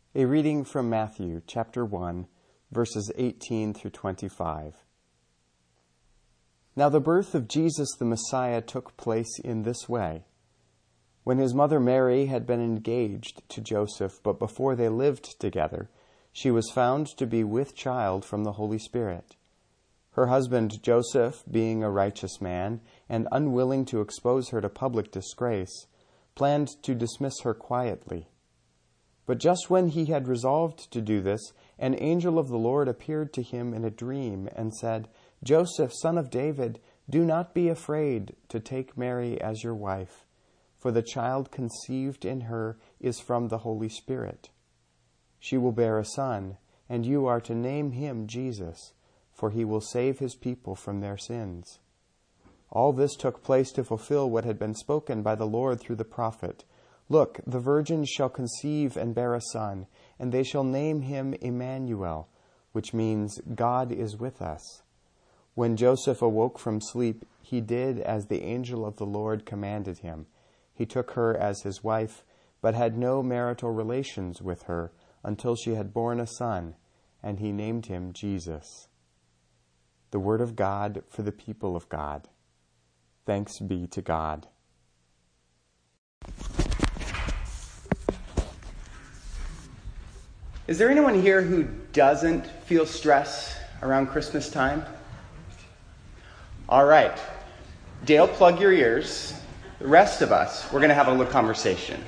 A reading from Matthew, chapter 1, verses 18 through 25. Now the birth of Jesus the Messiah took place in this way. When his mother Mary had been engaged to Joseph, but before they lived together, she was found to be with child from the Holy Spirit. Her husband Joseph, being a righteous man and unwilling to expose her to public disgrace, planned to dismiss her quietly. But just when he had resolved to do this, an angel of the Lord appeared to him in a dream and said, "Joseph, son of David, do not be afraid to take Mary as your wife, for the child conceived in her is from the Holy Spirit. She will bear a son, and you are to name him Jesus, for he will save his people from their sins." All this took place to fulfill what had been spoken by the Lord through the prophet. "Look, the virgin shall conceive and bear a son, and they shall name him Emmanuel," which means God is with us. When Joseph awoke from sleep, he did as the angel of the Lord commanded him. He took her as his wife, but had no marital relations with her until she had borne a son, and he named him Jesus. The word of God for the people of God. Thanks be to God. Is there anyone here who doesn't feel stress around Christmas time? All right. Dale, plug your ears. The rest of us, we're going to have a little conversation.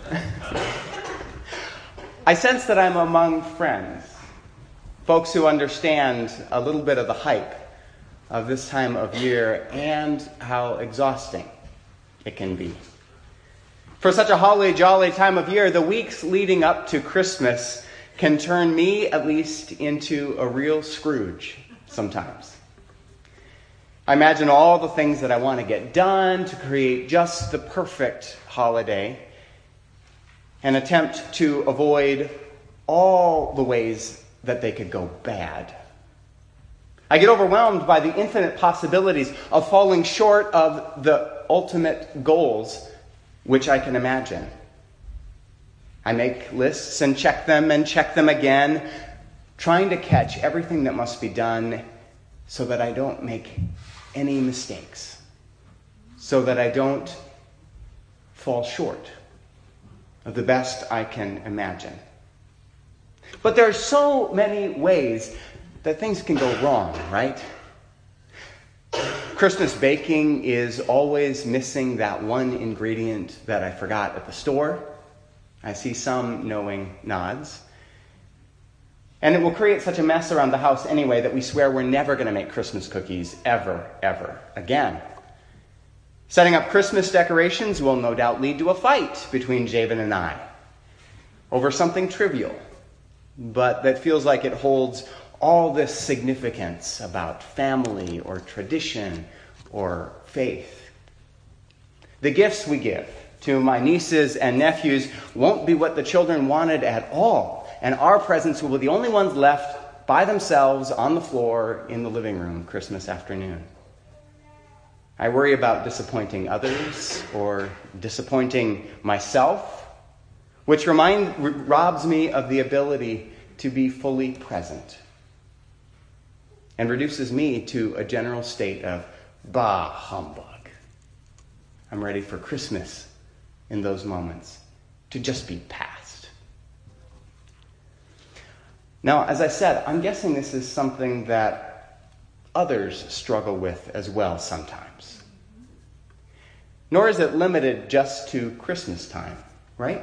I sense that I'm among friends, folks who understand a little bit of the hype of this time of year and how exhausting it can be. For such a holly jolly time of year, the weeks leading up to Christmas can turn me, at least, into a real Scrooge sometimes. I imagine all the things that I want to get done to create just the perfect holiday and attempt to avoid all the ways that they could go bad. I get overwhelmed by the infinite possibilities of falling short of the ultimate goals which I can imagine. I make lists and check them again, trying to catch everything that must be done so that I don't make any mistakes, so that I don't fall short of the best I can imagine. But there are so many ways that things can go wrong, right? Christmas baking is always missing that one ingredient that I forgot at the store. I see some knowing nods. And it will create such a mess around the house anyway that we swear we're never going to make Christmas cookies ever again. Setting up Christmas decorations will no doubt lead to a fight between Javen and I over something trivial, but that feels like it holds all this significance about family or tradition or faith. The gifts we give to my nieces and nephews won't be what the children wanted at all, and our presents will be the only ones left by themselves on the floor in the living room Christmas afternoon. I worry about disappointing others or disappointing myself, which robs me of the ability to be fully present and reduces me to a general state of bah humbug. I'm ready for Christmas in those moments to just be past. Now, as I said, I'm guessing this is something that others struggle with as well sometimes. Nor is it limited just to Christmas time, right?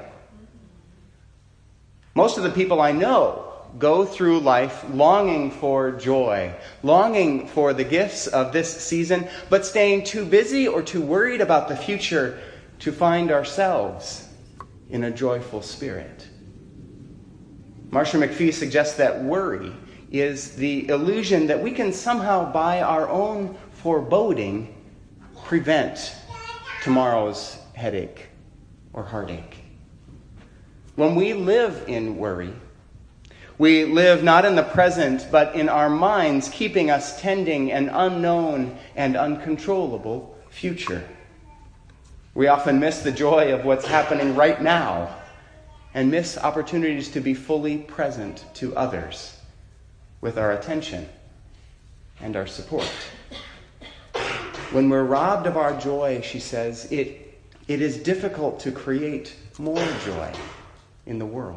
Most of the people I know go through life longing for joy, longing for the gifts of this season, but staying too busy or too worried about the future to find ourselves in a joyful spirit. Marcia McPhee suggests that worry is the illusion that we can somehow, by our own foreboding, prevent tomorrow's headache or heartache. When we live in worry, we live not in the present, but in our minds, keeping us tending an unknown and uncontrollable future. We often miss the joy of what's happening right now and miss opportunities to be fully present to others with our attention and our support. When we're robbed of our joy, she says, it is difficult to create more joy in the world.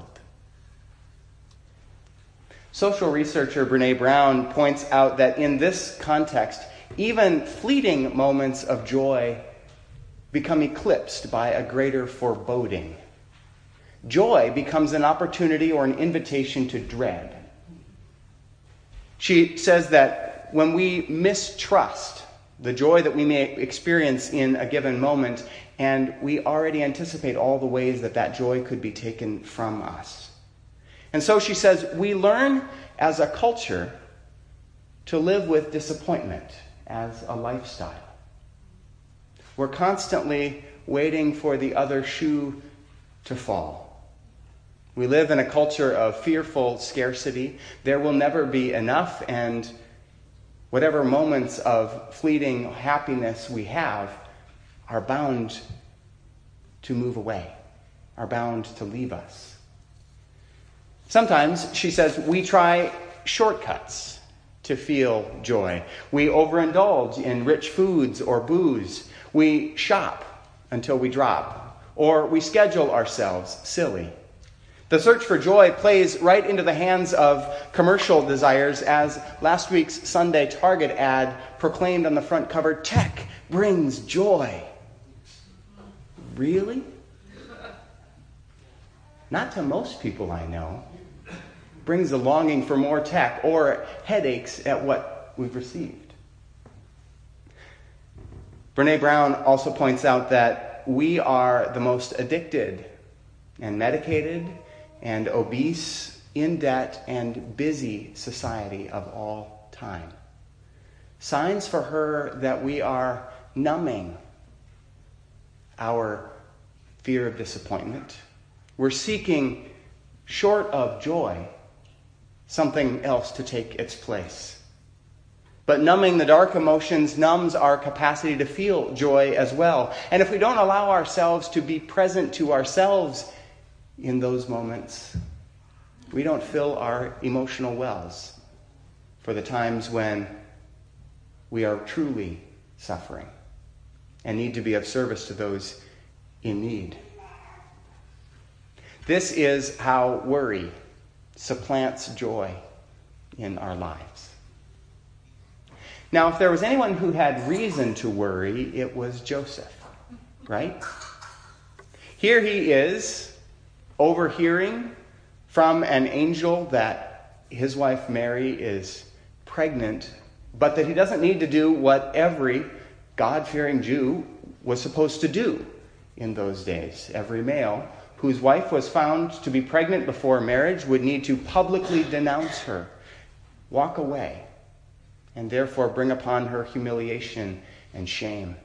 Social researcher Brené Brown points out that in this context, even fleeting moments of joy become eclipsed by a greater foreboding. Joy becomes an opportunity or an invitation to dread. She says that when we mistrust the joy that we may experience in a given moment, and we already anticipate all the ways that that joy could be taken from us. And so she says, we learn as a culture to live with disappointment as a lifestyle. We're constantly waiting for the other shoe to fall. We live in a culture of fearful scarcity. There will never be enough, and whatever moments of fleeting happiness we have are bound to move away, are bound to leave us. Sometimes, she says, we try shortcuts to feel joy. We overindulge in rich foods or booze. We shop until we drop, or we schedule ourselves silly. The search for joy plays right into the hands of commercial desires, as last week's Sunday Target ad proclaimed on the front cover, "Tech brings joy." Really? Not to most people I know. Brings a longing for more tech or headaches at what we've received. Brené Brown also points out that we are the most addicted and medicated and obese, in debt, and busy society of all time. Signs for her that we are numbing our fear of disappointment. We're seeking, short of joy, something else to take its place. But numbing the dark emotions numbs our capacity to feel joy as well. And if we don't allow ourselves to be present to ourselves in those moments, we don't fill our emotional wells for the times when we are truly suffering and need to be of service to those in need. This is how worry supplants joy in our lives. Now, if there was anyone who had reason to worry, it was Joseph, right? Here he is, overhearing from an angel that his wife Mary is pregnant, but that he doesn't need to do what every God-fearing Jew was supposed to do in those days. Every male whose wife was found to be pregnant before marriage would need to publicly denounce her, walk away, and therefore bring upon her humiliation and shame.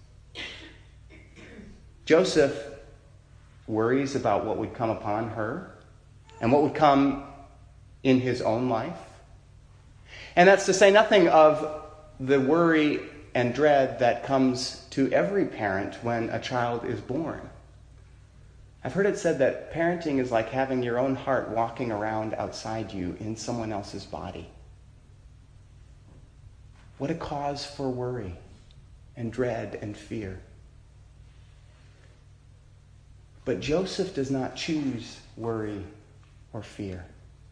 Joseph worries about what would come upon her and what would come in his own life. And that's to say nothing of the worry and dread that comes to every parent when a child is born. I've heard it said that parenting is like having your own heart walking around outside you in someone else's body. What a cause for worry and dread and fear. But Joseph does not choose worry or fear.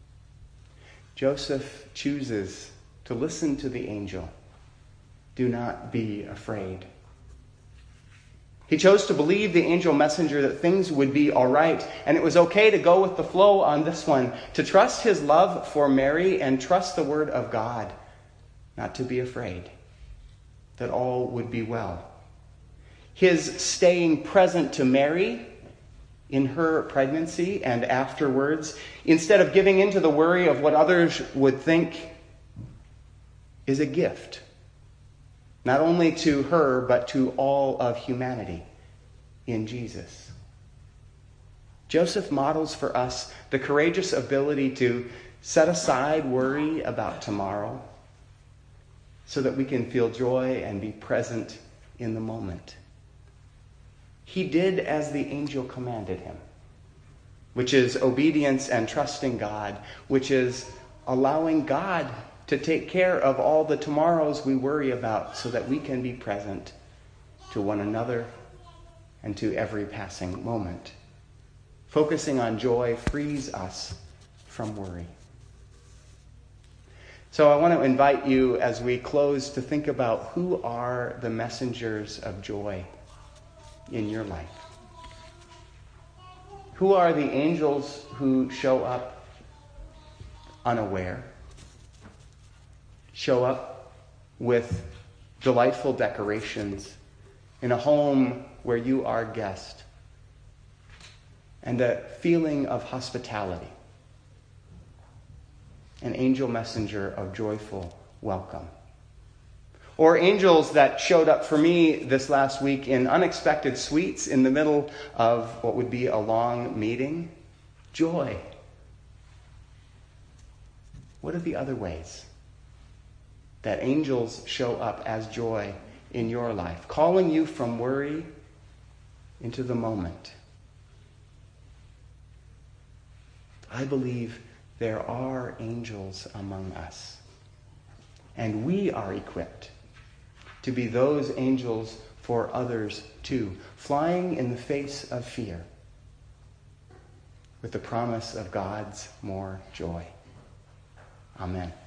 Joseph chooses to listen to the angel. Do not be afraid. He chose to believe the angel messenger that things would be all right, and it was okay to go with the flow on this one, to trust his love for Mary and trust the word of God, not to be afraid, that all would be well. His staying present to Mary in her pregnancy and afterwards, instead of giving into the worry of what others would think, is a gift. Not only to her, but to all of humanity in Jesus. Joseph models for us the courageous ability to set aside worry about tomorrow so that we can feel joy and be present in the moment. He did as the angel commanded him. which is obedience and trusting God, which is allowing God to take care of all the tomorrows we worry about so that we can be present to one another and to every passing moment. Focusing on joy frees us from worry. So I want to invite you as we close to think about who are the messengers of joy in your life. Who are the angels who show up unaware? Show up with delightful decorations in a home where you are guest, and a feeling of hospitality. An angel messenger of joyful welcome. Or angels that showed up for me this last week in unexpected suites in the middle of what would be a long meeting. Joy. What are the other ways that angels show up as joy in your life, calling you from worry into the moment? I believe there are angels among us, and we are equipped to be those angels for others too, flying in the face of fear with the promise of God's more joy. Amen.